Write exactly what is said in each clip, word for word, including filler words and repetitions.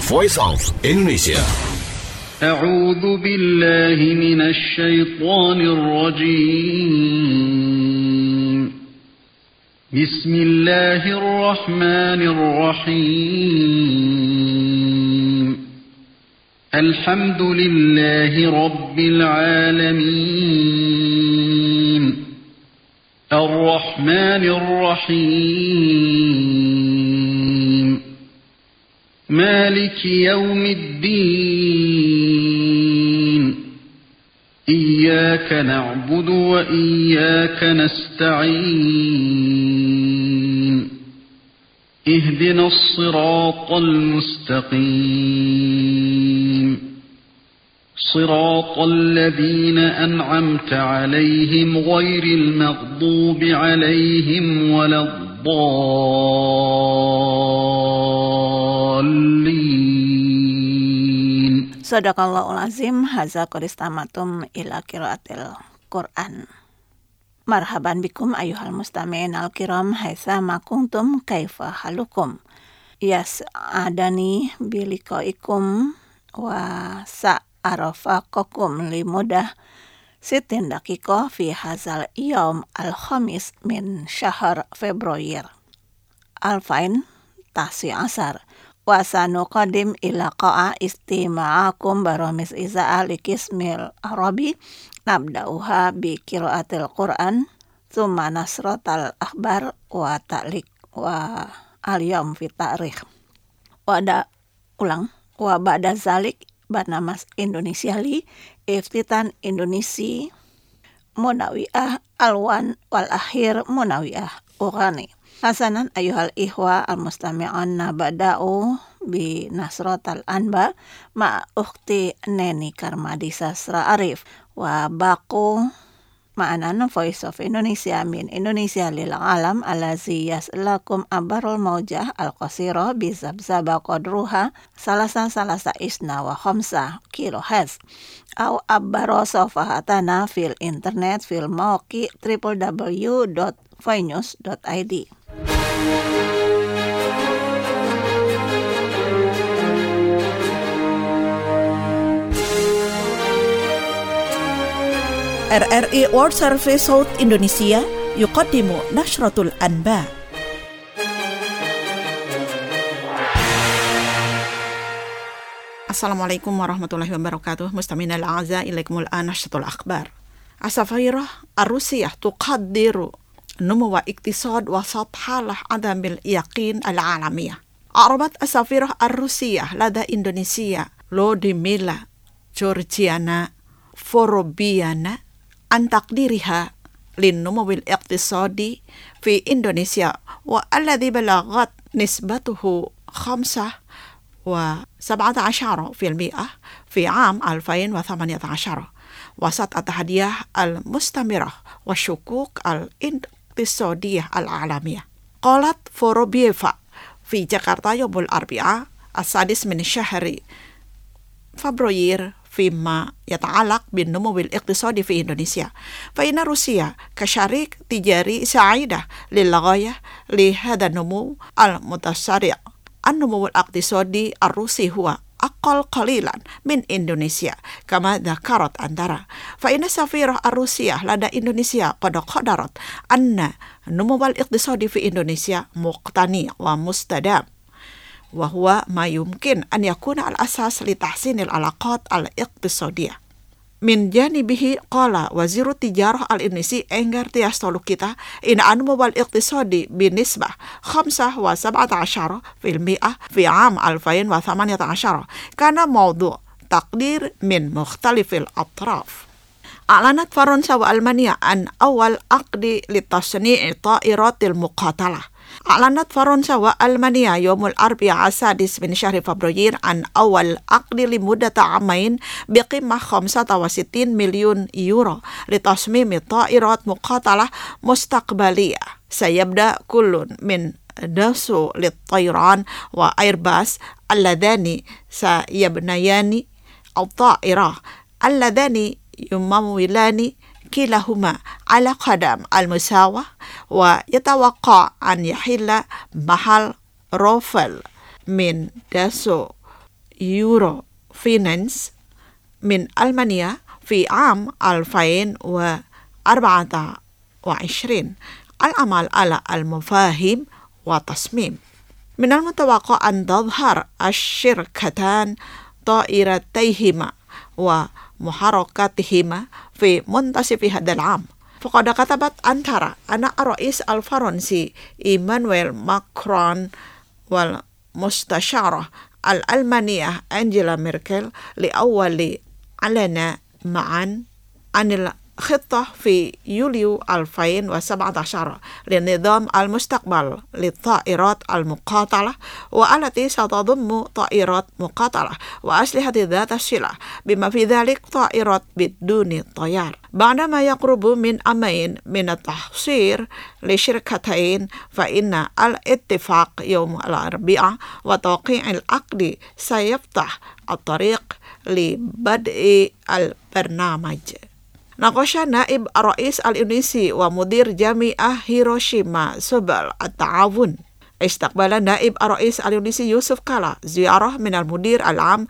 Voice of Indonesia. A'udzu billahi minasy syaithanir rajim. Bismillahirrahmanirrahim. Alhamdulillahi rabbil alamin. Ar-Rahmanir Rahim. Maliki yaumiddin. Iyyaka na'budu wa iyyaka nasta'in. Ihdinas siratal mustaqim. صراط الذين أنعمت عليهم غير المغضوب عليهم ولا الضالين. Sadaqallahul azim. Hadza qadistamatum ila qiraatil Qur'an. Marhaban bikum ayyuhal mustami'in al-kiram haitsa ma kuntum kaifa halukum. Yas'adani biliqaikum wa sa arafaqakum limudah sitin daqiqah fi hazal yaum al-khamis min syahr Februar alfain tasi asar wa sanuqadim ila qa'a istima'akum baramis iza'ah likismil arabi nabda'uha bi qiraatil Qur'an thumma nasratal akhbar wa ta'liq wa al-yaum fi ta'rikh wa da ulang wa ba'da zalik Barnamas Indonesia li iftitan Indonesia Munawiah alwan wal akhir Munawiah urani. Hasanan ayuhal ihwa al mustami'an nabada'u bi nasratal anba ma ukhti Neni Karmadisa Sra Arif wa baqu ma'anan Voice of Indonesia min Indonesia lil alam allazi yaslakum abarul maujah al-qasira bizabzaba qadruha salasa salasa isna wa khamsa kilohertz au abaro safahatana fil internet fil mauqi w w w dot voinews dot i d. R R I World Service South Indonesia يقدم نشرة الأنباء. Assalamualaikum warahmatullahi wabarakatuh. Mustami'ina al-a'za ilaikumul an nashratul akhbar. السفيرة الروسية تقدر نمو اقتصاد وسط حالة عدم اليقين العالمية. أعربت السفيرة الروسية لدى إندونيسيا لودميلا جورجيانا فوروبيانا عن تقديرها للنمو الاقتصادي في إندونيسيا والذي بلغت نسبته خمسة وسبعة عشر في المئة في عام ألفين وثمانية عشر وسط التحديات المستمرة والشكوك الاقتصادية العالمية. قالت فوروبييفا في جاكرتا يوم الأربعاء السادس من شهر فبراير فيما يتعلق بالنمو الاقتصادي في إندونيسيا، فإن روسيا كشريك تجاري سعيدة للغاية لهذا النمو المتسارع. النمو الاقتصادي الروسي هو أقل قليلا من إندونيسيا كما ذكرت أندرا، فإن السفيرة الروسية لدى إندونيسيا قد قدرت أن النمو الاقتصادي في إندونيسيا مقتنع ومستدام، وهو ما يمكن أن يكون الأساس لتحسين العلاقات الاقتصادية. من جانبه قال وزير التجارة الإندونيسي إنغار تياستولوكيتا إن النمو الاقتصادي بنسبة خمسة وسبعة عشر في المئة في عام ألفين وثمانية عشر كان موضوع تقدير من مختلف الأطراف. أعلنت فرنسا وألمانيا عن أول عقد لتصنيع طائرات المقاتلة. أعلنت فرنسا وألمانيا يوم الأربعاء السادس من شهر فبراير عن أول عقد لمدة عامين بقيمة خمسة وستين مليون يورو لتصميم طائرات مقاتلة مستقبلية. سيبدأ كل من داسو للطيران وإيرباص اللذان سيبنيان الطائرة اللذان يمولان كلاهما على قدم المساواة، ويتوقع أن يحل محل روفل من داسو يورو فينانس من ألمانيا في عام ألفين وأربعة وعشرين العمل على المفاهيم وتصميم. من المتوقع أن تظهر الشركتان طائرتيهما ومحركاتهما في منتصف هذا العام. فقد كتبت أنكارا أن الرئيس الفرنسي إيمانويل ماكرون والمستشارة الألمانية أنجيلا ميركل لأول أعلن معا عن الخطة في يوليو ألفين وسبعة عشر لنظام المستقبل للطائرات المقاتلة، والتي ستضم طائرات مقاتلة وأسلحة ذات السلاح بما في ذلك طائرات بدون طيار. بعدما يقرب من عامين من التحصير لشركتين، فإن الاتفاق يوم الأربعاء وتوقيع العقد سيفتح الطريق لبدء البرنامج. ناقش نائب الرئيس الإندونيسي ومدير جامعة هيروشيما سبل التعاون. استقبل نائب الرئيس الإندونيسي يوسف كالا زيارة من المدير العام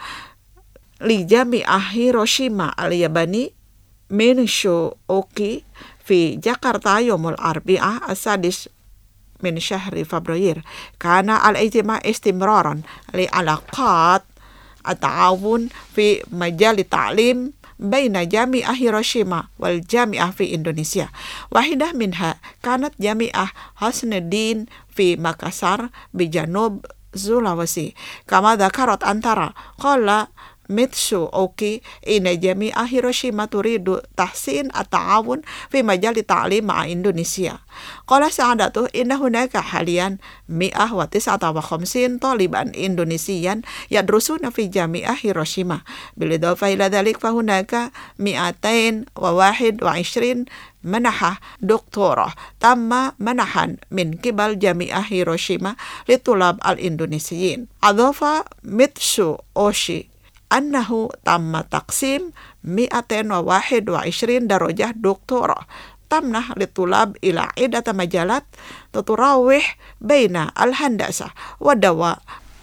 لجامعة هيروشيما الياباني مينشو أوكي في جاكرتا يوم الأربعاء السادس من شهر فبراير. كان الاجتماع استمرارا لعلاقات التعاون في مجال التعليم بين جامعة هيروشيما والجامعة في إندونيسيا. واحدة منها كانت جامعة حسن الدين في مakassar بجنوب سولويسي. كما ذكرت أنتارا قال ميتسو أوكي إن جامعة هيروشيما تريد تحسين التعاون في مجال التعليم مع إندونيسيا. قال سعادته إن هناك حاليا مئة وتسعة وخمسين طالبا إندونيسيا يدرسون في جامعة هيروشيما. بالإضافة إلى ذلك فهناك مئتين وواحد وعشرين منحة دكتوراه تم منحا من قبل جامعة هيروشيما للطلاب الإندونيسيين. أضاف ميتسو أوشي أنه تم تقسيم مئتين وواحد وعشرين درجة دكتوراه تمنح للطلاب إلى عدة مجالات تتراوح بين الهندسة والدواء.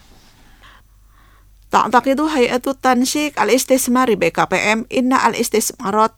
تعتقد هيئة التنسيق الاستثماري بي كي بي إم إن الاستثمارات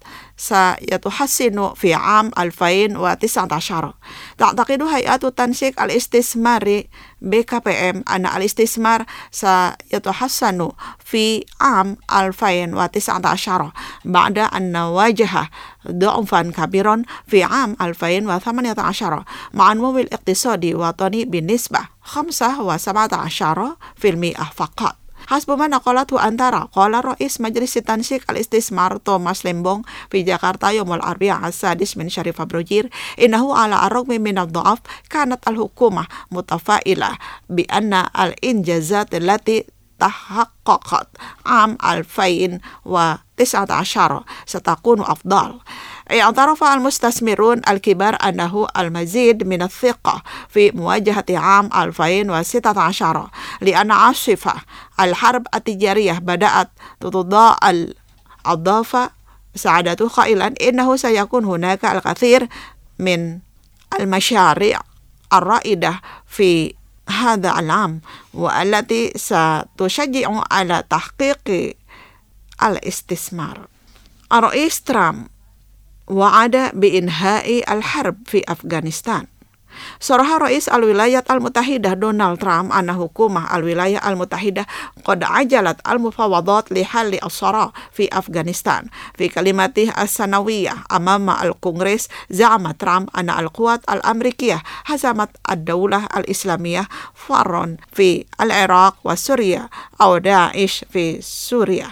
سيتحسن في عام ألفين وتسعة عشر. تعتقد هيئة التنسيق الاستثماري بي كي بي إم أن الاستثمار سيتحسن في عام ألفين وتسعة عشر بعد أن واجه ضعفا كبيرا في عام ألفين وثمانية عشر مع النمو الاقتصادي الوطني بنسبة خمسة وسبعة عشر بالمئة فقط. حسب ما نقلته أنتارا، قال رئيس مجلس التنسيق الاستثمار توماس ليمبونغ في جاكرتا يوم الأربعاء السادس من شهر فبراير إنه على الرغم من الضعف كانت الحكومة متفائلة بأن الإنجازات التي تحققت عام ألفين وتسعة عشر ستكون أفضل. اعترف المستثمرون الكبار أنه المزيد من الثقة في مواجهة عام ألفين وستة عشر لأن عاصفة الحرب التجارية بدأت تتضاءل. أضاف سعادته قائلا إنه سيكون هناك الكثير من المشاريع الرائدة في هذا العام والتي ستشجع على تحقيق الاستثمار. الرئيس ترامب وعد بإنهاء الحرب في أفغانستان. صرح رئيس الولايات المتحدة دونالد ترامب أن حكومة الولايات المتحدة قد عجلت المفاوضات لحل الصراع في أفغانستان. في كلمته السنوية أمام الكونغرس زعم ترامب أن القوات الأمريكية هزمت الدولة الإسلامية فرعا في العراق وسوريا أو داعش في سوريا.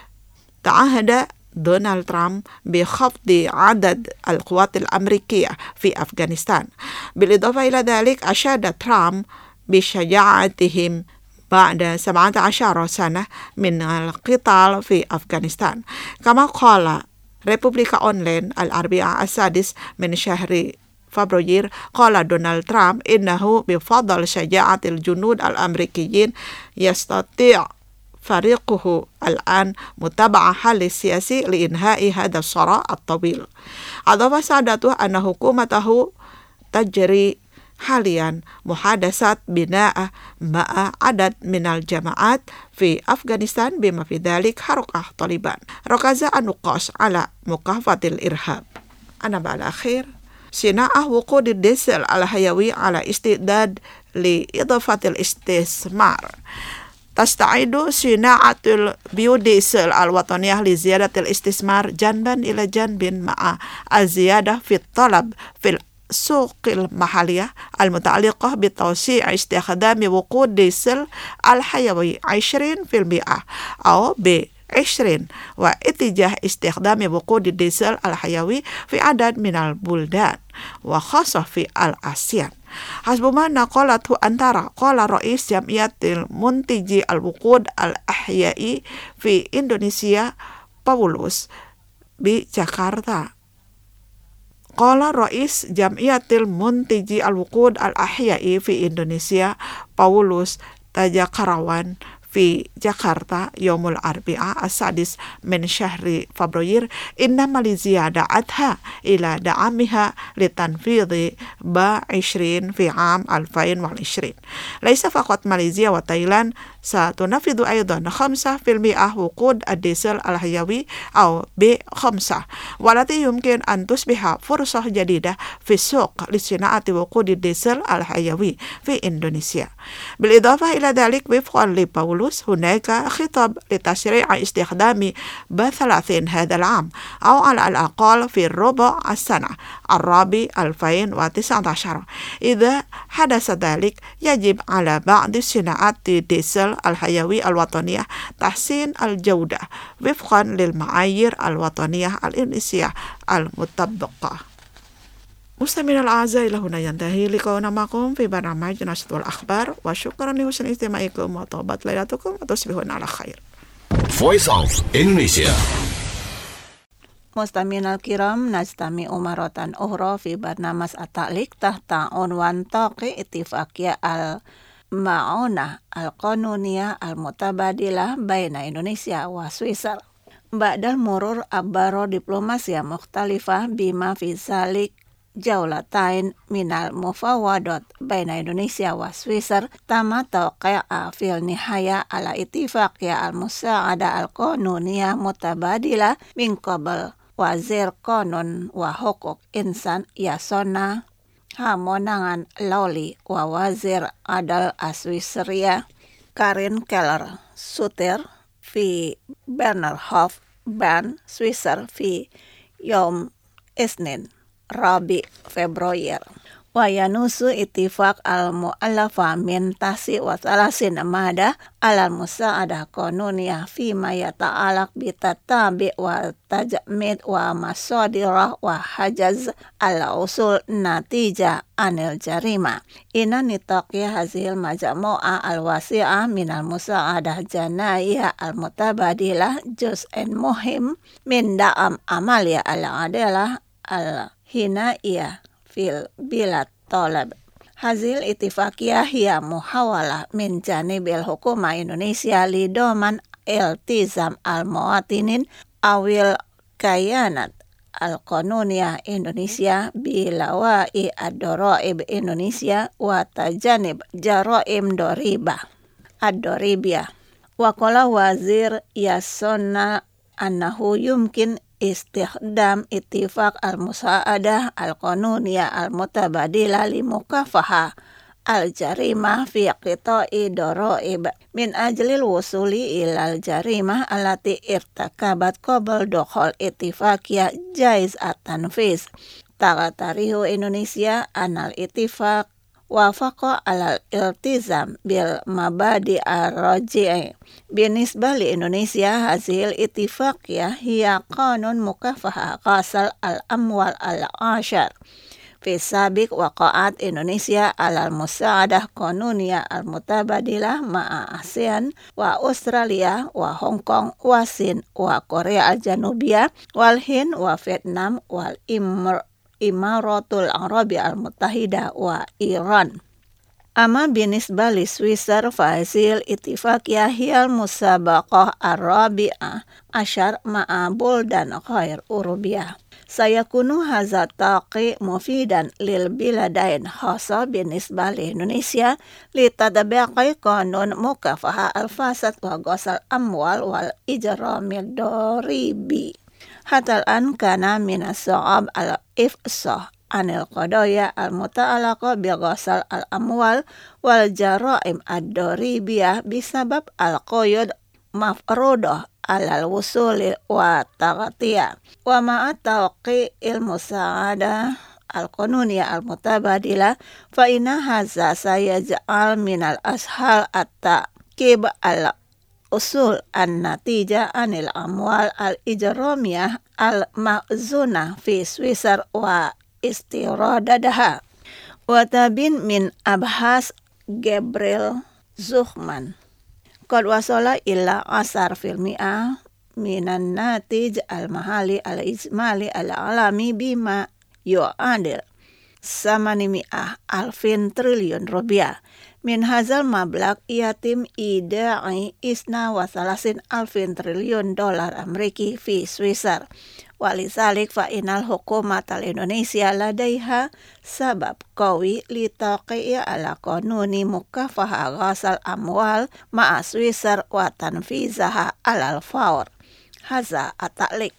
تعهد دونالد ترامب بخفض عدد القوات الأمريكية في أفغانستان. بالإضافة إلى ذلك أشاد ترامب بشجاعتهم بعد سبعة عشر سنة من القتال في أفغانستان. كما قال ريبوبليكا أونلاين الأربعاء السادس من شهر فبراير، قال دونالد ترامب إنه بفضل شجاعة الجنود الأمريكيين يستطيع فريقه الآن متابعة حل سياسي لإنهاء هذا الصراع الطويل. أضاف سعادته أن حكومته تجري حاليا محادثات بناء مع عدد من الجماعات في أفغانستان بما في ذلك حركة طالبان. ركز النقاش على مكافحة الإرهاب. أنا بالأخير صناعة وقود الديزل الحيوي على استعداد لإضافة الاستثمار. تستعد صناعة البيوديزل الوطنية لزيادة الاستثمار جنبا إلى جنب مع الزيادة في الطلب في السوق المحلية المتعلقة بتوسيع استخدام وقود ديزل الحيوي عشرين بالمئة أو ب عشرين واتجاه استخدام وقود الديزل الحيوي في عدد من البلدان وخاصة في الآسيان. حسب ما نقلته أنتارا، قال رئيس جمعية منتجي الوقود الأحيائي في إندونيسيا باولوس بجاكرتا. قال رئيس جمعية منتجي الوقود الأحيائي في إندونيسيا باولوس تجاكراwan في جاكرتا يوم الأربعاء السادس من شهر فبراير إن ماليزيا دعتها إلى دعمها لتنفيذ با عشرين في عام ألفين وعشرين. ليس فقط ماليزيا وتايلاند ستنفذ أيضا خمسة بالمئة وقود الديزل الحيوي أو ب خمسة، والتي يمكن أن تصبح فرصة جديدة في السوق لصناعة وقود الديزل الحيوي في إندونيسيا. بالإضافة إلى ذلك وفقا لباولوس هناك خطاب لتشريع استخدام ب ثلاثين هذا العام أو على الأقل في ربع السنة الرابع ألفين وتسعة عشر. إذا حدث ذلك يجب على بعض صناعات الديزل الحيوي الوطنية تحسين الجودة وفقا للمعايير الوطنية الإندونيسية المطبقة. مستمعينا الأعزاء، إلى هنا ينتهي لقاؤنا معكم في برنامج نشرة الأخبار، وشكرا لحسن استماعكم وطابت ليلتكم وتصبحون على خير. Voice of Indonesia. مستمعينا الكرام، نستمع مرة أخرى في برنامج التعليق تحت عنوان توقيع اتفاقية المعونة القانونية المتبادلة بين إندونيسيا وسويسرا بعد المرور عبر دبلوماسية مختلفة بما في ذلك جولتين من المفاوضات بين إندونيسيا وسويسرا. تم توقيع في النهاية على اتفاقية المساعدة القانونية متبادلة من قبل وزير قانون وحقوق إنسان ياسونا Hamonangan Lawli ووزير عدل سويسريا كارين كيلر سوتر في برنرهوف بان سويسر في يوم الاثنين رابع فبراير. وينص اتفاق المؤلفة من تسع وثلاثين مادة على المساعدة القانونية فيما يتعلق بالتتابع والتجميد ومصادر وحجز الوصول نتيجة عن الجريمة. إن نطاق هذه المجموعة الواسعة من المساعدة الجنائية المتبادلة جزء مهم من دعم عملية العدالة الجنائية في البلاد طالب. هذه الاتفاقية هي محاولة من جانب الحكومة الإندونيسية لضمان التزام المواطنين أو الكيانات القانونية إندونيسيا بلوائح الضرائب إندونيسيا وتجنب جرائم ضريبة الضريبية. وقال وزير ياسونا أنه يمكن استخدام اتفاق المساعدة القانونية المتبادلة لمكافحة الجريمة في قطاع الضرائب من أجل الوصول إلى الجريمة التي ارتكبت قبل دخول اتفاقية جائز التنفيذ. تعترف إندونيسيا أن الاتفاق وافق على الالتزام بالمبادئ الراجعة. بالنسبة لإندونيسيا هذه الاتفاقية هي قانون مكافحة غسل الأموال العاشر. في السابق وقعت إندونيسيا على المساعدة القانونية المتبادلة مع آسيان وأستراليا وهونغ كونغ والصين وكوريا الجنوبية والهند وفيتنام والإمارات الإمارات العربية المتحدة وإيران. أما بالنسبة لسويسرا فهذه الاتفاقية هي المسابقة الرابعة عشر مع بلدان غير أوروبية. sayakunu hadza taqi mufidan lil biladain khassa binisbah li Indonesia li tadbiqi qanun mukafaha al-fasad wa ghasal amwal wal ijramid doribi. Hatta al-an kana min as-sa'ab al-ifsah anil qadaya al-muta'alaqa bi ghasal al-amwal wal jaraim ad-doribiyah bisabab al-quyud mafrudah alal wusuli wa taghtiyah wa ma'a tawqi il-musa'ada al-qanuniyah al-mutabadila fa inna hadza sayaj'al minal ashal at-ta'kib al-usul an-natija anil amwal al-ijramiyah al-ma'zunah fi Swisar wa istiradadaha wa tabin min abhas Gabriel Zuchman qad wasala ila asar fil mi'ah minan natij al-mahali al-ijmali al-alami bima yu'adil samani mi'ah alfin triliun rupiah. Min hazal mablak yatim ida'i isna wa salasin alfin triliun dolar Ameriki fi Swisar. Walisalik fa inal hukumat al-Indonesia ladaiha sabab qawi li taqiya ala qanuni mukafaha ghasal amwal ma'a Swisar wa tanfizaha alal fawr. Haza at-ta'liq.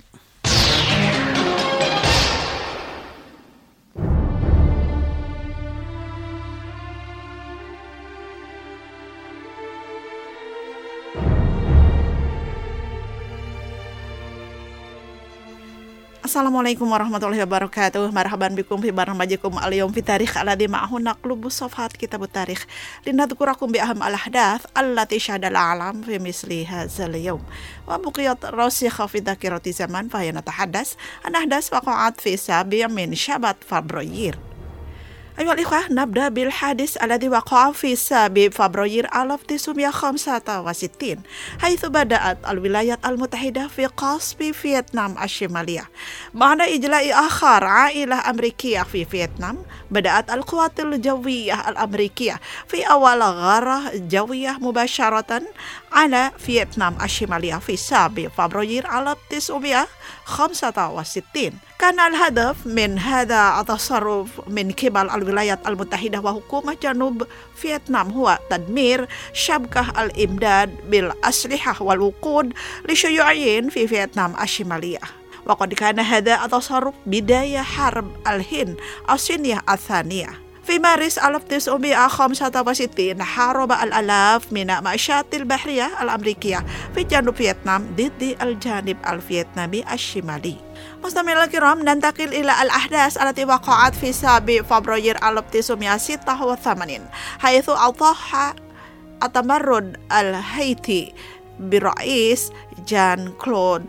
Assalamualaikum warahmatullahi wabarakatuh. Marhaban bikum fi barnamajikum al-yawm fi tarikh alladhi ma'ahu naqlubu safhat kitabut tarikh linadhkurakum bi aham al-ahdath allati syahada al-alam fi misli hadzal yawm wa buqiyat rasikha fi dhakirati zaman fa yanatahaddas an ahdas waqa'at fi sabi' min syabat Februari. Ayuhal ikhwah, nabda bil hadis alladhi waqa'a fi sabi Februari alaf tisumia khamsata wa sittin haitsu bada'at al-wilayat al-mutahidah fi qasbi Vietnam ashimaliyah ba'da ijla'i akhar ailah Amerikiyah fi Vietnam. Bada'at al-quwatil jawiyah al-Amerikiyah fi awal gharah jawiyah mubasharatan ala Vietnam ashimaliyah fi sabi Februari alaf tisumia khamsata wa sittin. Kana al-hadaf min hadha at-tasarruf min qibal al-wilayat al-mutahidah wa hukumah janub Vietnam huwa tadmir syabkah al-imdad bil aslihah wal wuqud li syuyu'in fi Vietnam ashimaliyah. Wa qad kana hadha at-tasarruf bidayah harb al-Hind as-siniyah ats-tsaniyah. Fi Maris alaf tisumia khamsata wa sittin haraba al-alaf min ma'syatil bahriyah al-Amerikiyah fi janub Vietnam diddi al-janib al-Vietnami ash-shimali. Mustamil al-kiram, nantakil ila al-ahdas alati waqa'at fi sabi Februari alaf tisumia sittah wa thamanin haitsu ataha atamarrud al-Haiti birais Jean-Claude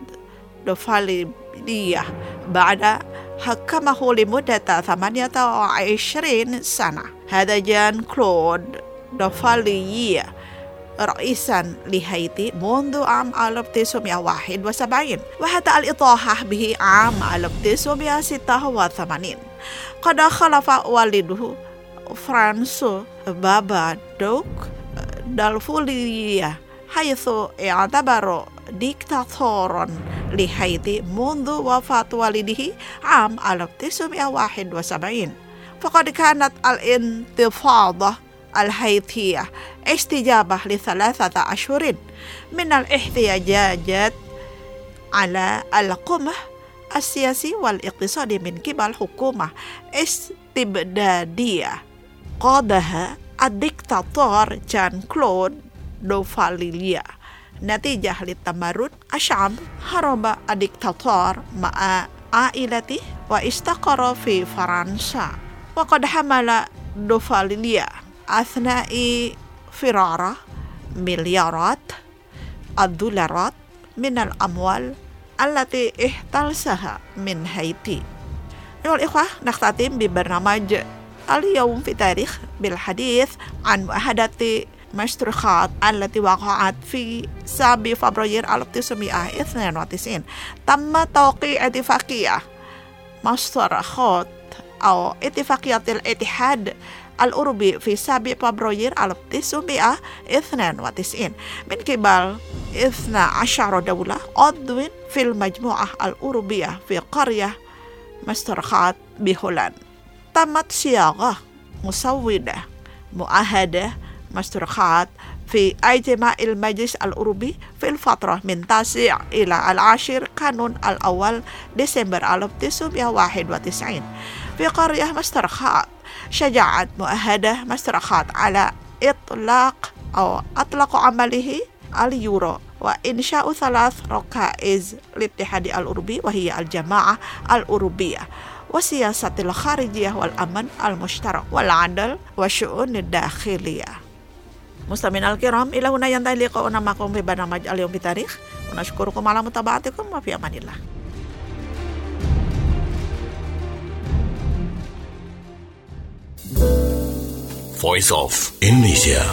Duvalier ba'da hakamahu limudata thamaniyata wa ishrin sana. Hada Jean-Claude Duvalier رئيسا لهايتي منذ عام ألف وتسعمائة وواحد وسبعين وحتى الإطاحة به عام ألف وتسعمائة وستة وثمانين. قد خلف والده فرانسو بابا دوك دالفوليا حيث اعتبر ديكتاتورا لهايتي منذ وفاة والده عام ألف وتسعمائة وواحد وسبعين. فقد كانت الانتفاضة الهايتية استجابة لثلاثة أشهر من الاحتجاجات على القمع السياسي والاقتصادي من قبل حكومة استبدادية قادها الدكتاتور جان كلود دوفاليليا. نتيجة للتمرد الشعب هرب الدكتاتور مع عائلته واستقر في فرنسا. وقد حمل دوفاليليا أثناء فرارة مليارات الدولارات من الأموال التي احتلسها من هايتي. أيها الإخوة، نختتم ببرنامج اليوم في تاريخ بالحديث عن مؤهدة مشتركات التي وقعت في سابع فبراير ألف وتسعمائة واثنين وتسعين. تم توقيع اتفاقية مشتركات أو اتفاقية الاتحاد الأوروبي في سابع فبراير ألف وتسعمائة واثنين وتسعين من قبل اثنا عشر دولة عضو في المجموعة الأوروبية في قرية masterkhat bihulan. Tamat siyagah musawwidah mu'ahadah masterkhat في اجتماع المجلس الأوروبي في الفترة من التاسع إلى العاشر كانون الأول ديسمبر ألف وتسعمائة وواحد وتسعين في قرية مسترخات. شجعت مؤهدة مسترخات على إطلاق أو أطلق عمله اليورو وإنشاء ثلاث ركائز الاتحاد الأوروبي وهي الجماعة الأوروبية وسياسة الخارجية والأمن المشترك والعدل والشؤون الداخلية. Muslimin al-kiram, ila huna yantahi liqa'una ma'akum fi barnamij al-yawm fi tarikh. Wa nashkurukum ala mutaba'atikum wa fi amanillah. Voice of Indonesia.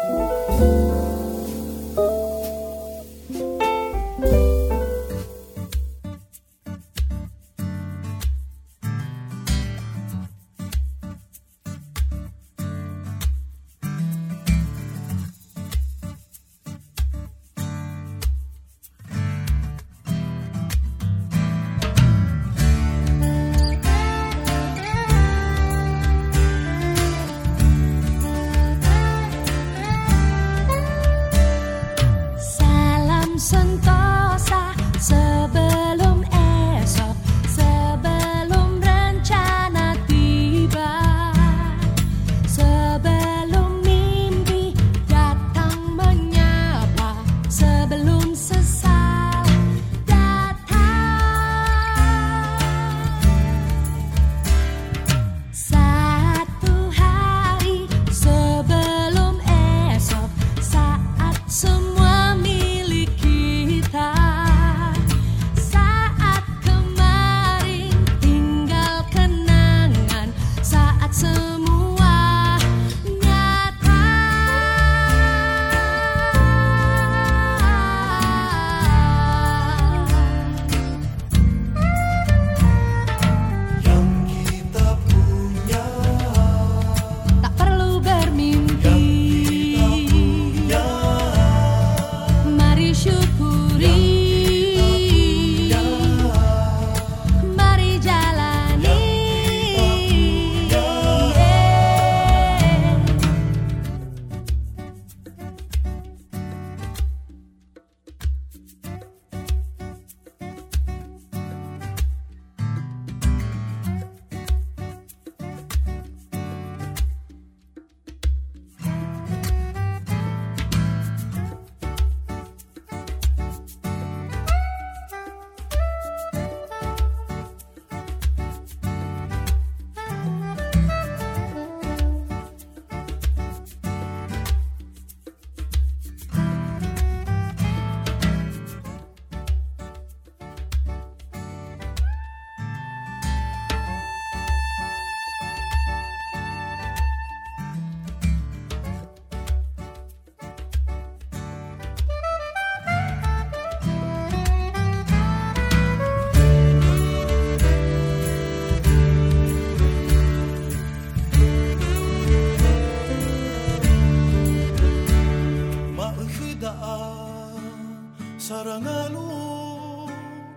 Sarangalo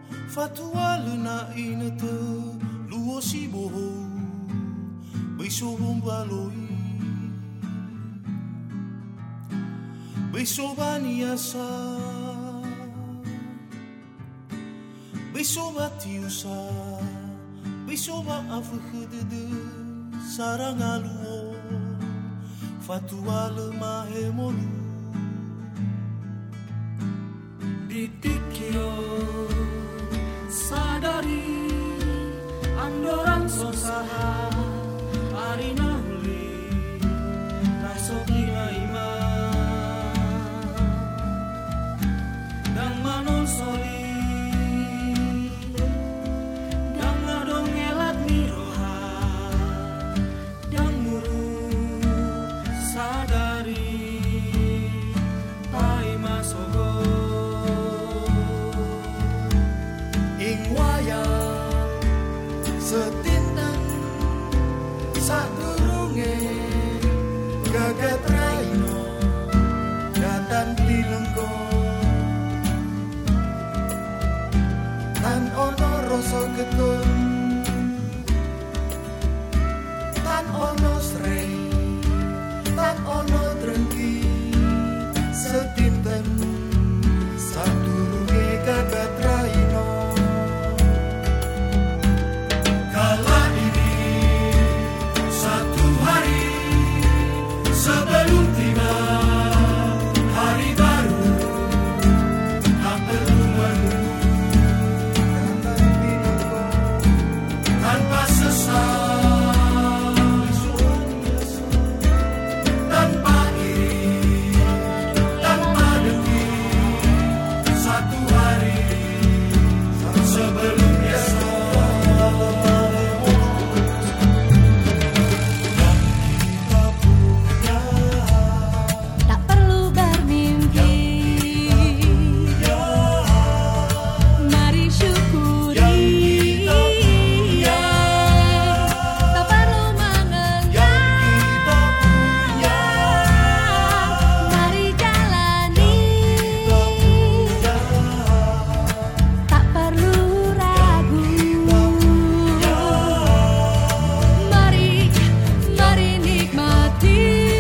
fatual na inata luosi boho biso bombaloi biso baniasa biso batiusa biso ba afkhede sarangalo fatual mahemolu Dikikyo sadari andoran sosaha arina huli nasokina ima dan manon soli dan ngadong elat miroha dan muru sadari pai masogo Wayang setindan Sebelum tiba hari baru, tak perlu menunggu tanpa sesal, tanpa iri, tanpa dengki. Satu hari sebelum esok, Tak perlu bermimpi, mari syukuri. Tak perlu mengenang, mari jalani. Tak perlu ragu, mari, mari nikmati.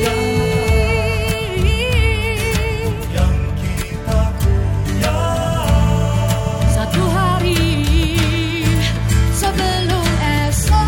Satu hari sebelum esok.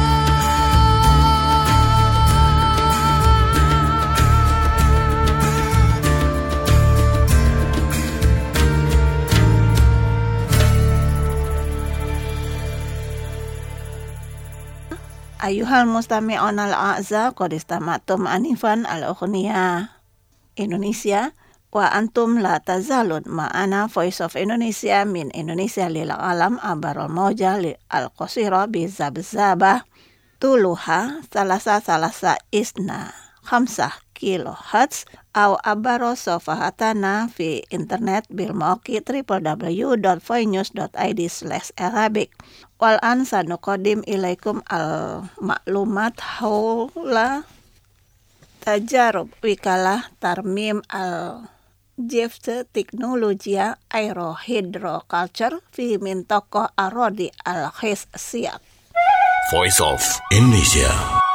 Ayuhal mustami'un al-a'za qad istamatum anifan al-ughniya Indonesia wa antum la tazalun ma'ana Voice of Indonesia min Indonesia lil alam abarul mauja li al-qasira bi zabzabah tuluha salasa salasa isna khamsah kilohertz au abaro sofahatana fi internet bil mauqi w w w dot voinews dot i d slash arabic. Wal an sanuqadim ilaikum al maklumat haula tajarub wikalah tarmim al Jift Teknologia Aerohydroculture fi mintaqah arodi al-khis siap. Voice of Indonesia.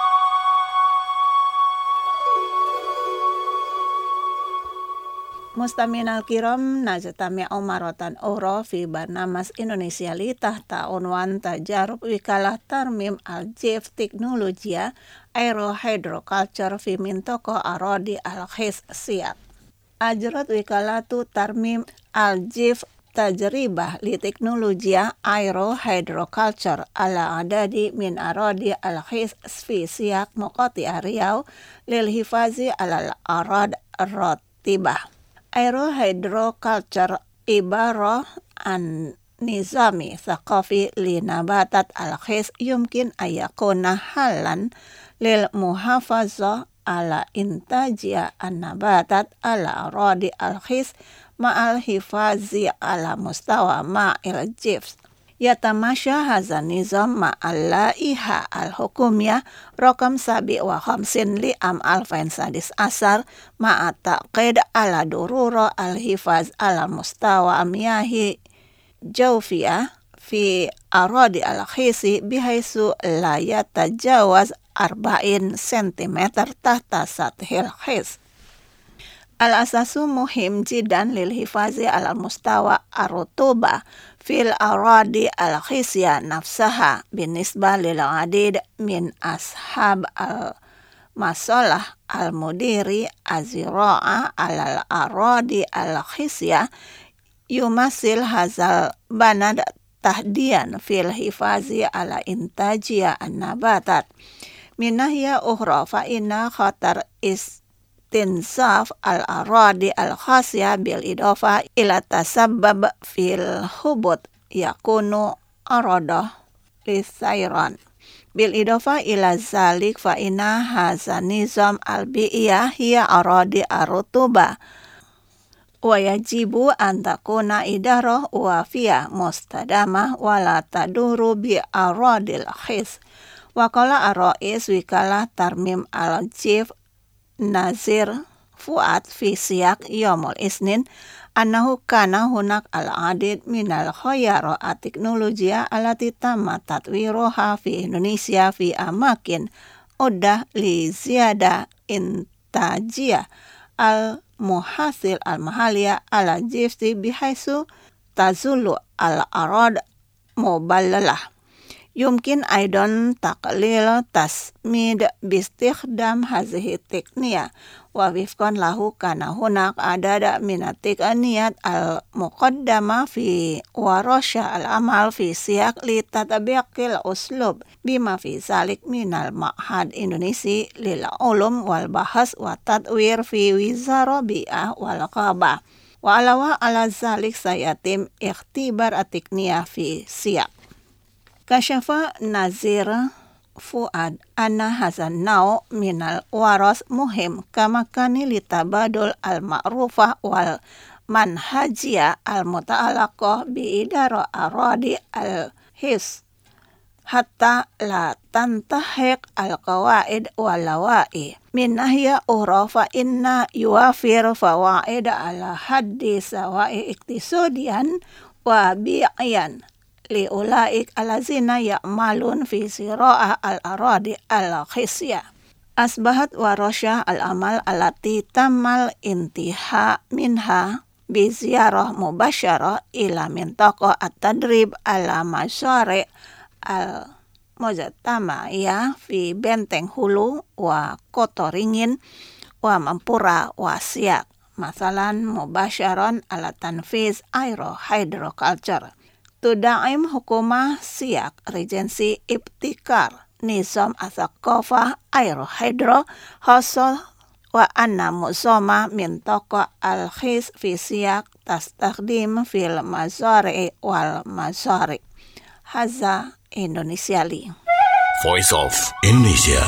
Mustaminal kiram najtami umaratan ura fi barnamas Indonesia li tahta unwan tajarub wikalah tarmim al-Jift Teknologia Aerohydroculture fi mintaqah arodi al-khis siap. Ajrat wikalatu tarmim al-Jift tajribah li teknologia aerohydroculture ala adadi min aradi al-khis fi siyak muqati Riau lil hifazi ala al-arad ar-ratibah. Aerohydroculture ibarah an nizami thaqafi li nabatat al-khis yumkin ayakuna halan lil muhafazah ala intajia an-nabatat ala aradi al-khis ma'al hifazi ala mustawa ma'il jifs. Yatamasya hazan nizam ma'al laiha al-hukumiyah rokam sabi wa khamsin li am alfain sadis asar ma'a taqid ala dururo al-hifaz ala mustawa miyahi jawfiyah fi aradi al-khisi bihaisu la yatajawaz arba'in sentimeter tahta sathil khis. Al-asasu muhim jidan lil hifazi ala mustawa ar-rutuba fil aradi al-khisya nafsaha binisbah lil adid min ashab al-masalah al-mudiri azira'a ala al-aradi al-khisya yumasil hazal banad tahdian fil hifazi ala intajia an-nabatat. Minahya ukhra fa inna khatar is tinsaf al-aradi al-khasya bil idofa ila tasabbab fil hubut yakunu arada lisairan bil idofa ila zalik fa inna haza nizam al-bi'iyah hiya aradi ar-rutuba wa yajibu an takuna idarah wafiyah mustadamah wala taduru bi aradil khis. Wa qala ar-rais wikalah tarmim al-jif Nazir Fuad fi siyak yomul isnin annahu kana hunak al-adid minal khayara at-teknologia alati tamma tatwiruha fi Indonesia fi amakin udah li ziyada intajiyah al-muhasil al-mahalia ala jifti bihaisu tazulu al-arad muballalah. Yumkin aidan taqlil tasmid bistikhdam hazihi tekniya wa wifqan lahu kana hunak adada minatik aniyat al muqaddama fi warasha al amal fi siyak li tatabiqil uslub bima fi zalik minal ma'had Indonesia lil ulum wal bahas wa tadwir fi wizara bi'ah wal qabah wa alawa ala zalik sayatim ikhtibar atikniyah fi siyak. Kasyafa Nazir Fuad anna hazan nau minal waras muhim kama kani litabadul al-ma'rufah wal manhajiyah al-muta'alaqah bi'idara aradi al-his hatta la tantahiq al-qawaid wal lawai min nahya uhra fa inna yuafir fawaid ala haddi sawai iktisodian wa bi'yan liulaik alazina ya'malun fi sira'ah al-aradi al-khisyah. Asbahat warasyah al-amal alati tamal intiha minha bi ziyarah mubasyarah ila mintaqa at-tadrib ala masyari' al-mujtama'iyah fi Benteng Hulu wa Kotoringin wa Mampura wa Siak. Masalan mubasyaran ala tanfiz aero hydroculture. Tudaim hukumah Siak Regensi Ibtikar Nizam Asakofah Aero Hydro Hosol wa anna musoma min toqa al-khis fi Siak tastakdim fil mazari wal mazari. Haza Indonesiali. Voice of Indonesia.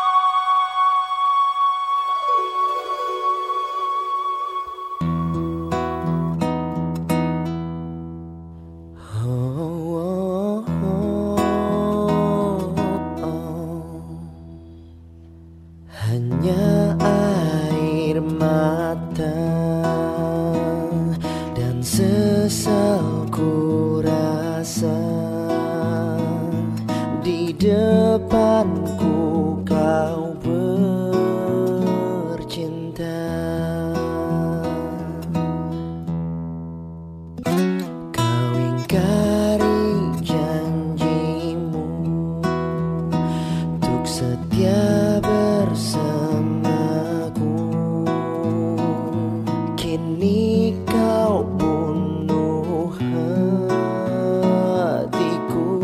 Hanya air mata dan sesal ku rasa di depanku kau bercinta. Kau ingkari janjimu untuk setia bersamaku. Kini kau bunuh hatiku.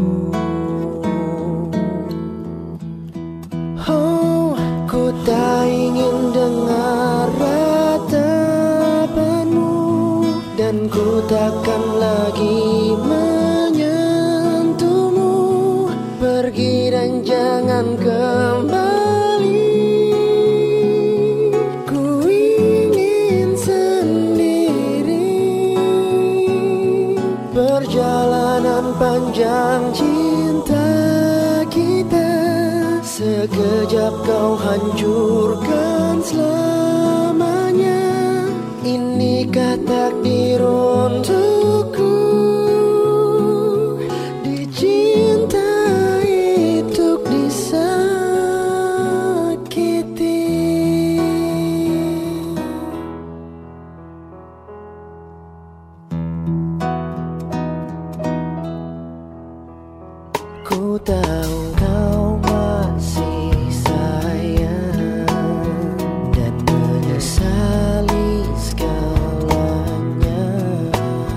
Oh, ku tak ingin dengar ratapanmu, dan ku takkan lagi menyentuhmu. Pergi dan jangan kembali. Ku ingin sendiri. Perjalanan panjang cinta kita, sekejap kau hancurkan selamanya. Inikah takdir untukku dicintai untuk disakiti. Ku tahu kau masih sayang dan menyesali segalanya.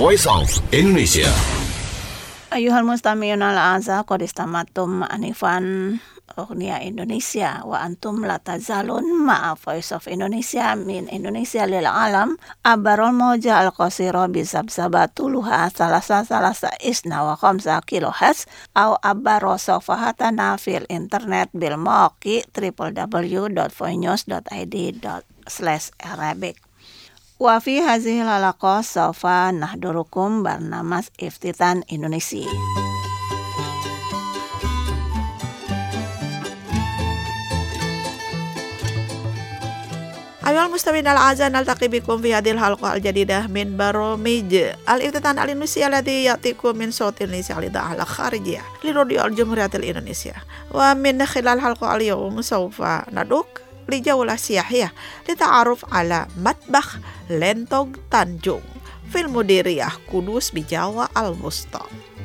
Voice of Indonesia. Ayuhal mustami'un al-a'za qad istamatum anifan Ughnia Indonesia wa antum la tazalun ma'a Voice of Indonesia min Indonesia lil alam abarul mauja al-qasira bisabsabatuluha salasa salasa isna wa khamsa kilohertz au abaro safahatana fil internet bil mawqi w w w dot voinews dot i d slash arabic. Wa fi hazihil halaqah sawfa nahdurukum barnamas Iftitan Indonesia. Ayol mustawin al-azan naltaqi bikum fi hadhil halqah al-jadidah min baromij al-iftitan al-Indonesia allati ya'tikum min sawti Indonesia al-idaah al-kharijiyah li radio al-Jumhuriyat al-Indonesia. Wa min khilal halqah al-yawm sawfa naduk li jawlah siyahiyah li ta'aruf ala matbakh Lentog Tanjung fil Mudiriyah Kudus bi Jawa al-Wusta.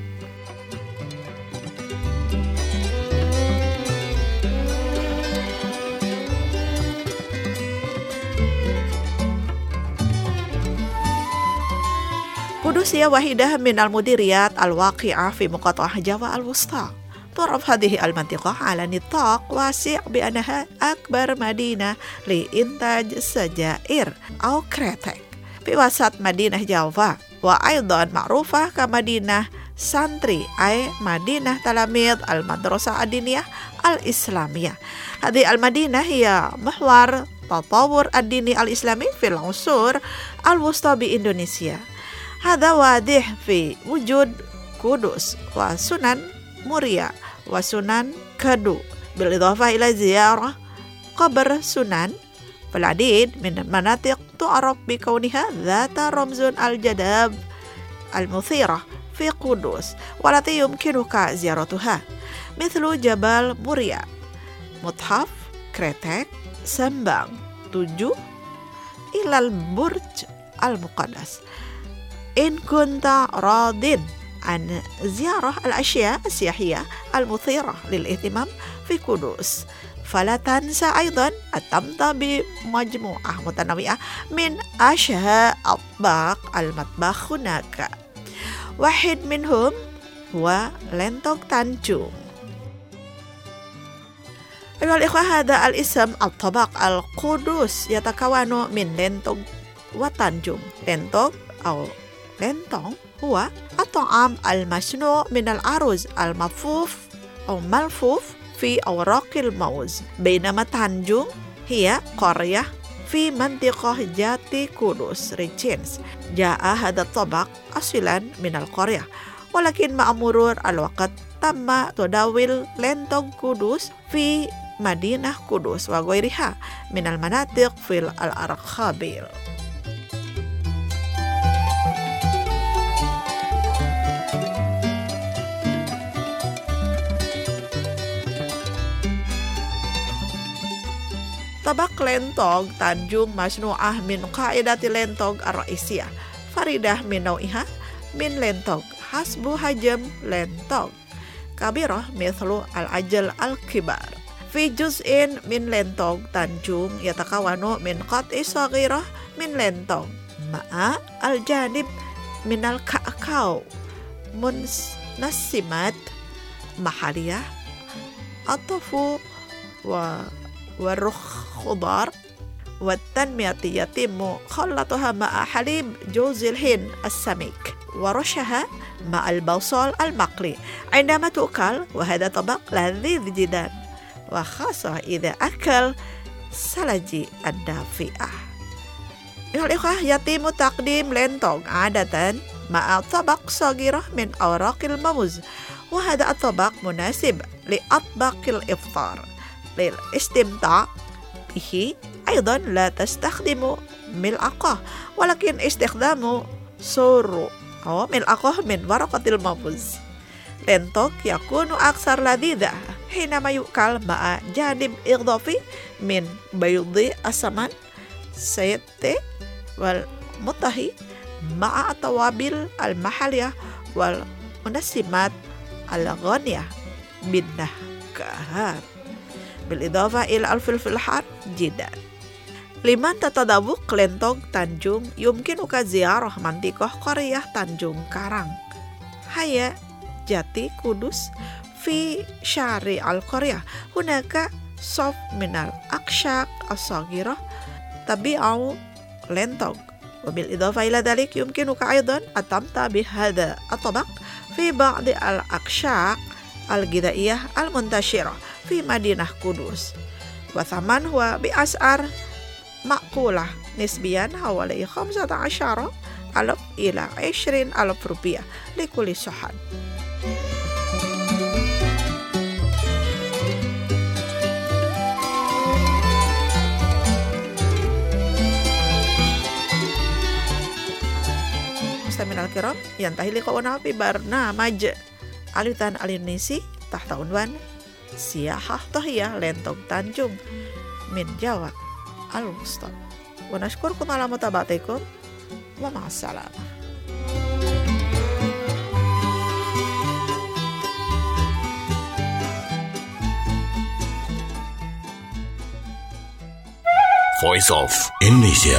Kudus ya wahidah min al-mudiriyat al-waqi'ah fi muqata'ah Jawa al-Wusta. Turaf hadhihi al-mantiqah ala nitaq wasi' bi annaha akbar madinah li intaj sajair au kretek fi wasat Madinah Jawa wa aidan ma'rufah ka Madinah Santri ay Madinah Talamid al-Madrasah ad-Diniyah al-Islamiyah. Hadhihi al-Madinah hiya mahwar tatawur ad-dini al-Islami fil usur al-wusta bi Indonesia. Hada wadih fi wujud Kudus wa Sunan Muria wa Sunan Kadu bil idhafah ila ziyarah qabr Sunan fil adid min manatiq tu'arab bi kauniha dhata ramzun al-jadab al-muthirah fi Kudus walati yumkinuka ziyaratuha mithlu Jabal Muria, Muthaf, Kretek, Sembang, tujuh ilal Burj al-Muqaddas. In kunta radin an ziyarah al-ashya as-siyahiyah al-muthirah lil-ihtimam fi Kudus fala tansa aidan at-tamta bi majmu'ah mutanawi'ah min ashha atbaq al-matbakh hunaka. Wahid minhum huwa Lentog Tanjung. Ayuhal ikhwah, hada al-ism at-tabaq al-Qudus yatakawanu min Lentog wa Tanjung. Lentog atau lentong huwa at-ta'am al-masnu' min al-aruz al-mafuf atau malfuf fi awraqil mauz. Bainama Tanjung hiya qaryah fi mantiqah Jati Kudus Regions. Ja'a hada tabaq asilan min al-qaryah walakin ma'murur al-waqt tamma tudawil Lentog Kudus fi Madinah Kudus wa ghairiha min al-manatiq fil al-Arqabil. Tabak Lentog Tanjung masnu'ah min qaidati Lentog ar-ra'isiyah faridah min nau'iha min Lentog hasbu hajam Lentog kabirah mithlu al-ajal al-kibar fi juz'in min Lentog Tanjung yatakawanu min qat'i saghirah min Lentog ma'a al-janib min al-ka'kau munnasimat mahaliyah atafu wa warukh khudar والتنمية يتم خلطها مع حليب جوز الهند السميك ورشها مع البصل المقلي عندما تؤكل وهذا طبق لذيذ جدا وخاصة إذا أكل سلجي الدافئة. أيها الإخوة يتم تقديم لنتوغ عادة مع طبق صغيرة من أوراق الموز وهذا الطبق مناسب لأطباق الإفطار للاستمتاع به. أيضا لا تستخدم ملعقة ولكن استخدام سورو أو ملعقة من ورقة الموز. لنتوغ يكون أكثر لذيذة حينما يؤكل مع جانب إضافي من بيض السمن سيتي والمطهي مع التوابل المحلية والمنسمات الغنية بالنكهات بالإضافة إلى الفلفل الحار جدا. Liman tatadawuk lentog Tanjung yumkinuka ziarah mantikoh Korea Tanjung Karang. Haya jati Kudus fi syari al-Korea hunaka sof minal akshak as-saghirah tabi'au lentog. Wabil idafa ila dalik yumkinuka aidan atamta bihada at-tabaq fi ba'di al-akshak al-gidaiyah al-muntashirah fi Madinah Kudus. Wa thaman huwa bi as'ar ma'kulah nisbiyan hawalai khamsata asyara alaf ila ishrin alaf rupiah likuli sohan. Mustami'in al-kiram yantahi liqa'una fi barnamaj Alitan Al-Indonesia tahta unwan Siyahah Tahiyah Lentog Tanjung min Jawa Al-Wusta. Wa nashkurukum ala mutaba'atikum wa ma'assalamah. Voice of Indonesia.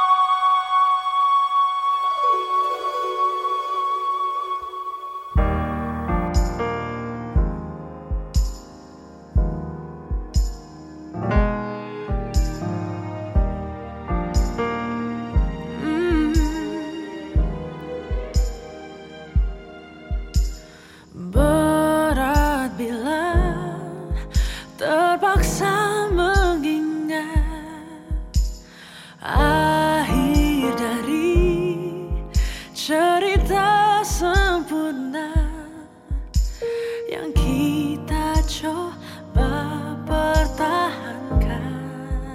Berat bila terpaksa mengingat akhir dari cerita sempurna yang kita coba pertahankan,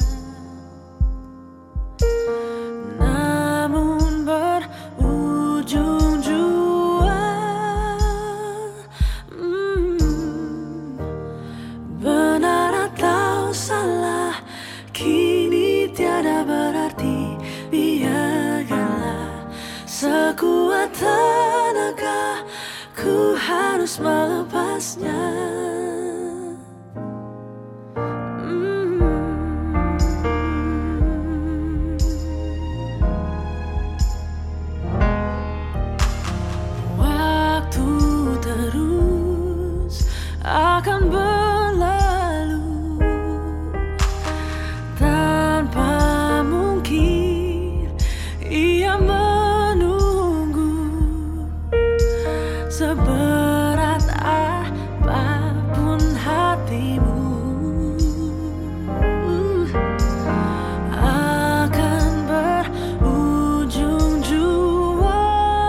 namun berujung jua. Hmm, benar atau salah kini tiada berarti, biarkanlah sekuat tenaga ku harus melepasnya. Hmm. Waktu terus akan berlalu tanpa mungkin ia menunggu. Seberat apapun hatimu akan berujung jua.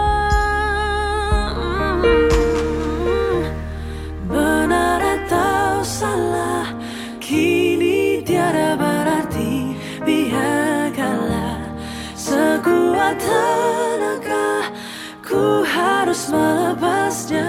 Benar atau salah kini tiada berarti, biarkanlah sekuat tenaga ku harus melepasnya.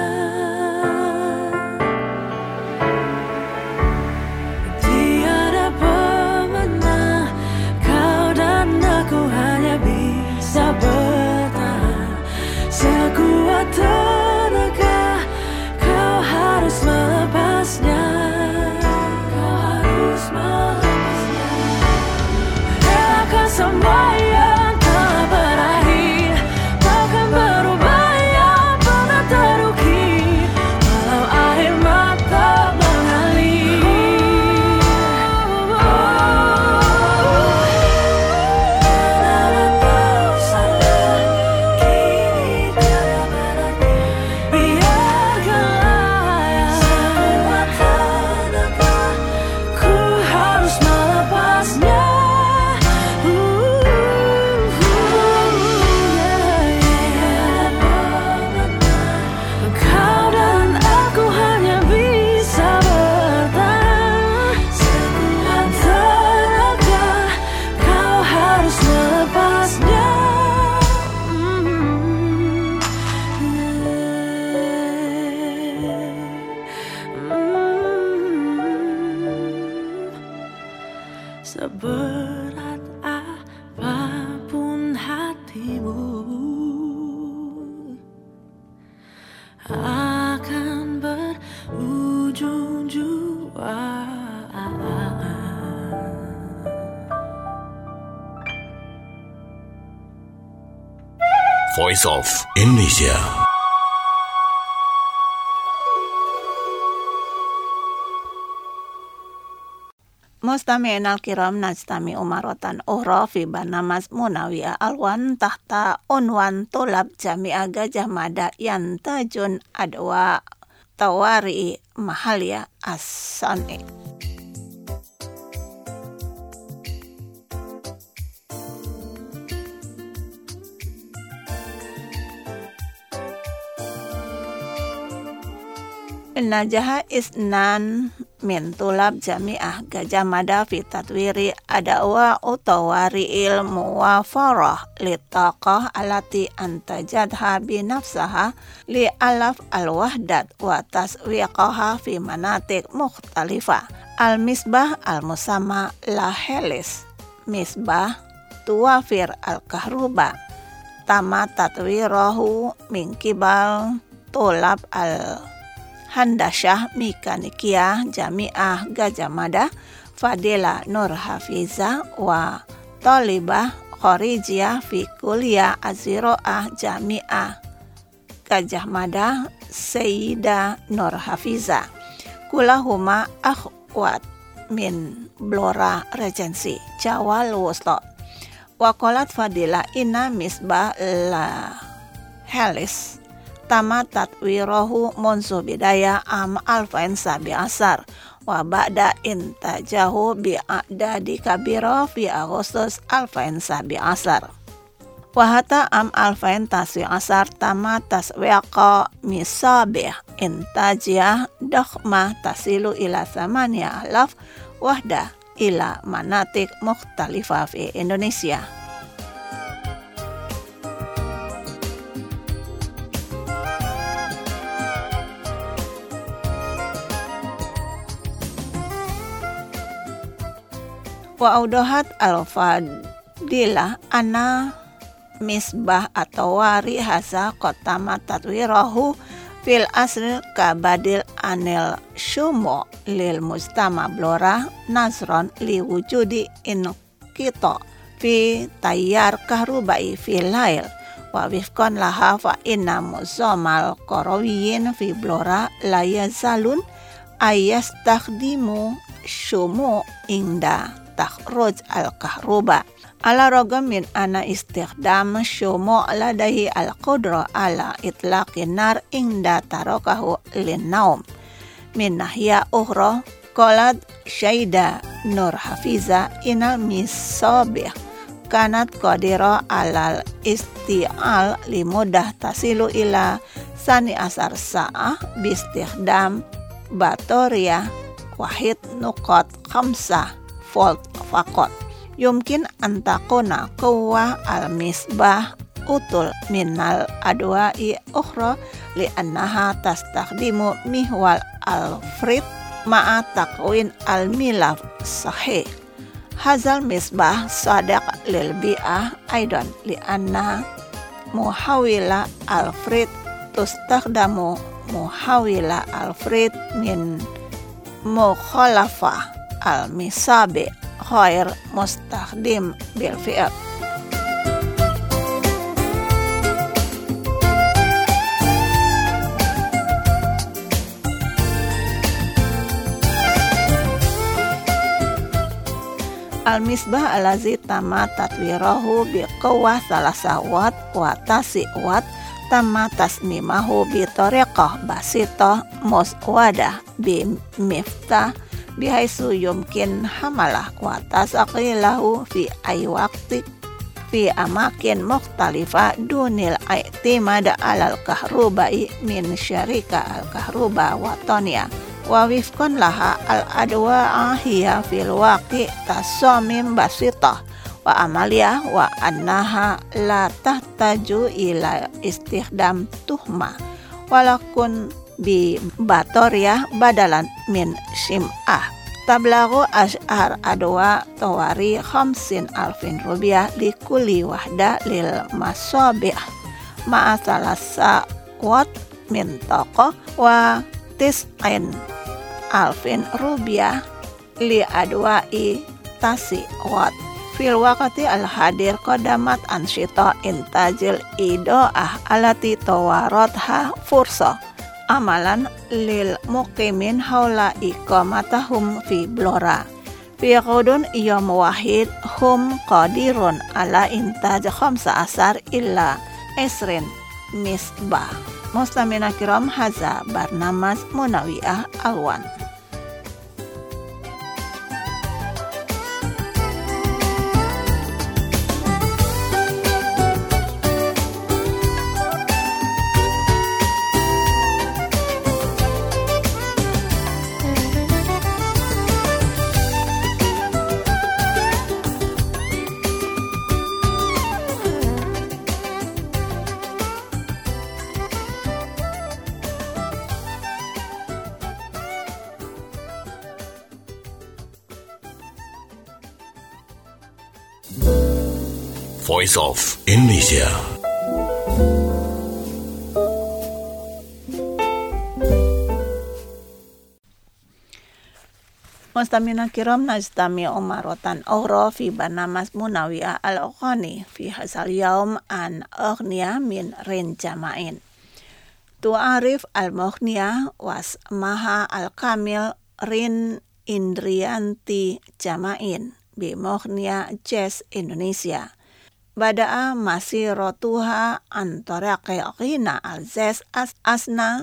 Tiada pemenang, kau dan aku hanya bisa bertahan. Sekuat tenaga kau harus melepasnya. Kau harus melepasnya. Relakan semua yang telah berakhir, takkan berubah yang pernah terukir. Voice of Indonesia. Mustami'in al-kiram najtami umaratan ukhra fi barnamaj Munawiyah Alwan tahta unwan tulab Jami'ah Gajah Mada yantajun adwa tawari mahalia as-sani. Najaha isnan min tulab Jami'ah Gajah Mada fi tatwiri ada'wa utawari ilmu wa farah li taqah alati antajadha binafsaha li alaf al-wahdat wa taswiqaha fi manatik mukhtalifah. Al-misbah al-musamma la helis misbah tuwafir al-kahruba tama tatwirahu min kibal tulab al Handasyah Mikanikia Jami'ah Gajah Mada Fadila Nur Hafiza wa Talibah Khorijiyah fi Kuliah Aziroah Jami'ah Gajah Mada Sayyida Nur Hafiza kulahuma akhwat min Blora Regency Jawa Wusta wa qalat Fadila inna misbah la helis tama tatwirahu munzu bidaya am alfain sabi asar wa ba'da intajahu bi'adadi kabira fi Agustus alfain sabi asar wa hata am alfain taswi asar tama taswiqa misabih intajiyah dakhmah tasilu ila samania alaf wahda ila manatik mukhtalifah fi Indonesia. Wa audahat al-fadilah ana misbah atau wari haza qatama tatwirahu fil asr kabadil anil syumu lil mujtama blora nasron li wujudi in kita fi tayyar kahrubai fil lail wa wifqan laha fa inna muzamal qarawiyin fi blora la yazalun ayastakhdimu syumu inda takhruj al-kahruba ala ragam min ana istikhdam syumu ladahi al-qudra ala itlaqin nar inda tarakahu lin-naum min nahya ukhra qalat Syaida Nur Hafiza inal misabih kanat qadira alal isti'al limudah tasilu ila sani asar sa'ah bistikhdam batoriyah wahid nuqat khamsah volt fakot yumkin antakuna kuwa al-misbah utul minal adwa'i ukhra li annaha tastakhdimu mihwal al-frit ma'a taqwin al-milaf sahih hazal misbah sadaq lil bi'ah aidan li anna muhawila al-frit tustakhdamu muhawila al-frit min mukhalafah al-misabi khair mustakhdim bil fi'l. Al-misbah alazi tama tatwirahu bi qawah salasawat wa tasiwat tama tasmimahu bi tariqah basitah muswadah bi miftah bihaisu yumkin hamalah wa tasaqilahu fi ay waqti fi amakin mukhtalifah dunil i'timad alal kahrubai min syarika al kahruba wataniya wa wifqan laha al adwa hiya fil waqi tasamim basitah wa amaliyah wa annaha la tahtaju ila istikhdam tuhma walakun bi batoriyah badalan min sim'ah tablagu ashar adwa tawari khamsin alfin rupiah li kulli wahda lil masabih ma'a salasa wat min taqah wa tis'in alfin rupiah li adwa'i tasi wat Fil waqti al-hadir qadamat ansyita intajil ido'ah alati tawarodha fursa amalan lil muqimin haula iqamatahum fi blora fi qudun yawm wahid hum qadirun ala intaj khamsa asar illa esrin misbah. Muslimina kiram, haza barnamas Munawiyah Alwan. Voice of Indonesia. Mustamina kiram, najtami umaratan aura fi barnamas Munawiyah al-Uqani fi hasal yaum an aghniya min rin jama'in. Tu'arif al-mughniya was maha al-kamil rin indriyanti jama'in bi mughniya jazz Indonesia. Bada'a masiratuha antaraqi ghina al-jazz as asna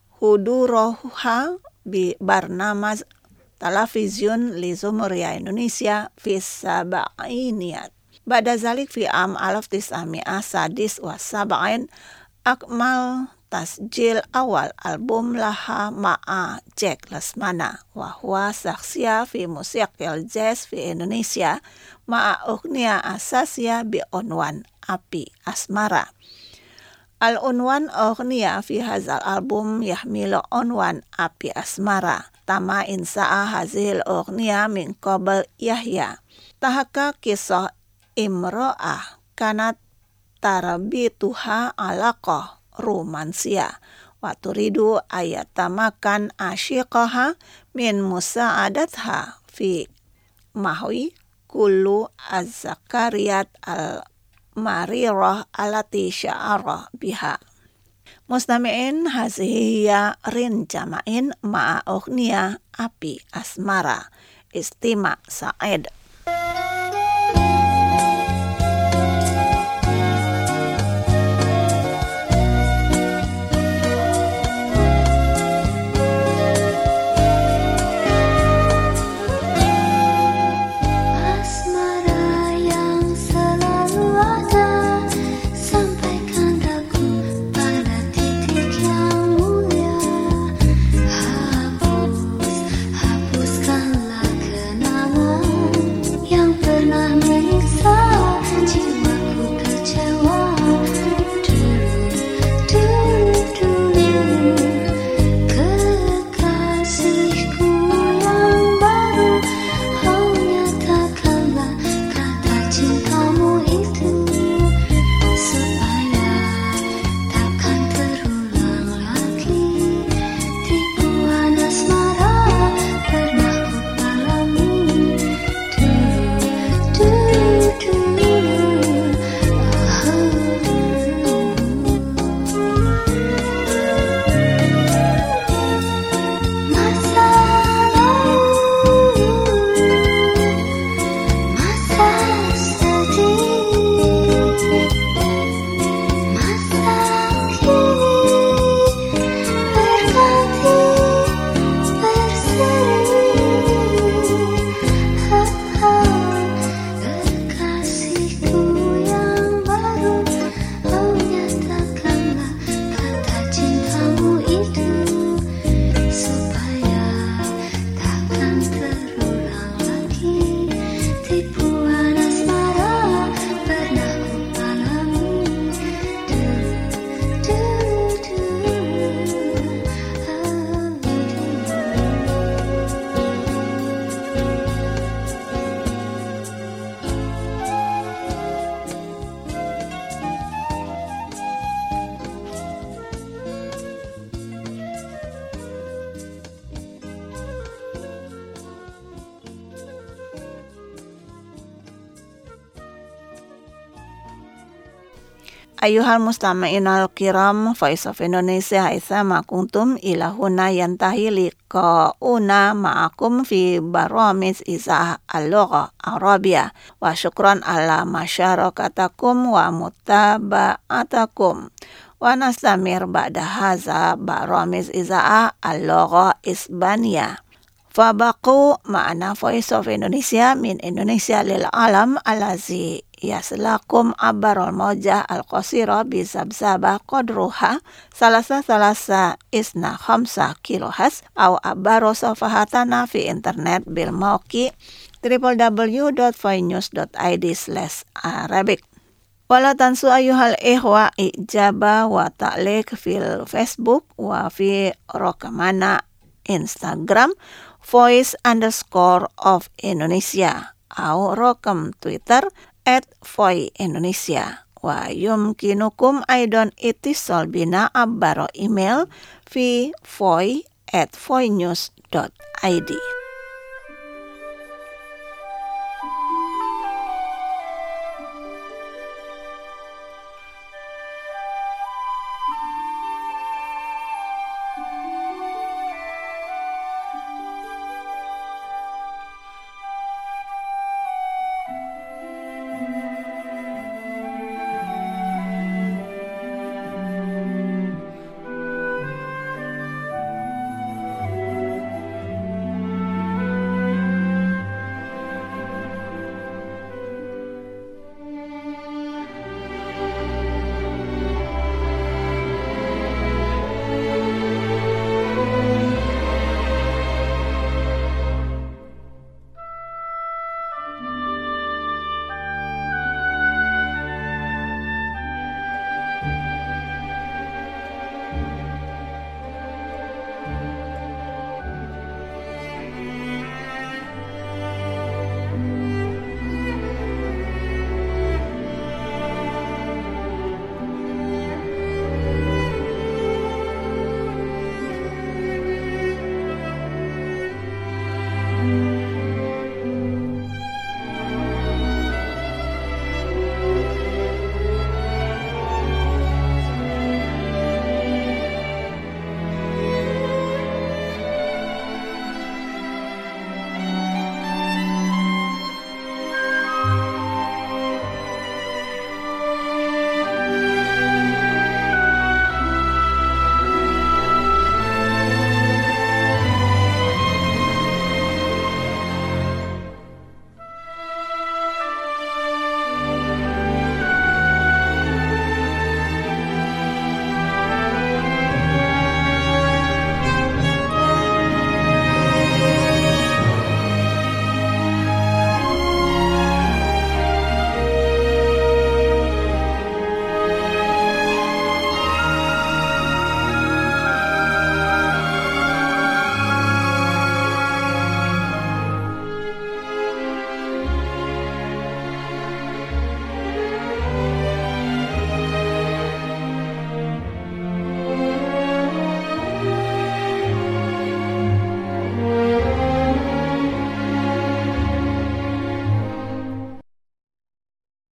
huduroha bi barnamas Television li Zumuria Indonesia fi sab'iniyat. Bada zalik fi am alaf tis'ami'ah sadis wa sab'in akmal tasjil awal album laha ma'a Jack Lesmana wa huwa saksya fi musikil jazz fi Indonesia ma'a ughniya asasya bi unwan Api Asmara. Al-unwan ughniya fi hazal album yahmilu unwan Api Asmara. Tama insa'a hazil ughniya min qabl Yahya. Tahaka kisah imro'ah kanat tarabituha alaqah romansia wa turidu ayatamakan asyiqaha min musa'adatha fi mahwi kullu az-zakariyat al-marirah alati sya'arah biha. Mustami'in hazihiya rin jama'in ma'a ughniya Api Asmara. Istima Sa'id. Hapuskanlah kenangan Ayuhal mustami'inal kiram, Voice of Indonesia, haitsama kuntum ilahuna yantahi liqa'una ma'akum fi baramiz izah al-lugha Arabia. Wa syukran ala masyarakatakum wa mutaba'atakum. Wa nastamir ba'da haza baramiz izah al-lugha Isbania. Fabaqu ma'ana Voice of Indonesia min Indonesia lil alam alazi yaslakum abarul mojah al-qasira bisabsabah qadruha salasa salasa isna khamsa kilohas au abaro safahatana fi internet bil mauqi w w w dot voinews dot i d slash arabic. Wala tansu ayuhal ikhwa ijaba wa ta'liq fil Facebook wa fi rokamana Instagram voice underscore of Indonesia au rokam Twitter at Voi Indonesia. Wa yumkinukum aidon itisol bina abbaro email fi voi at voinews dot i d.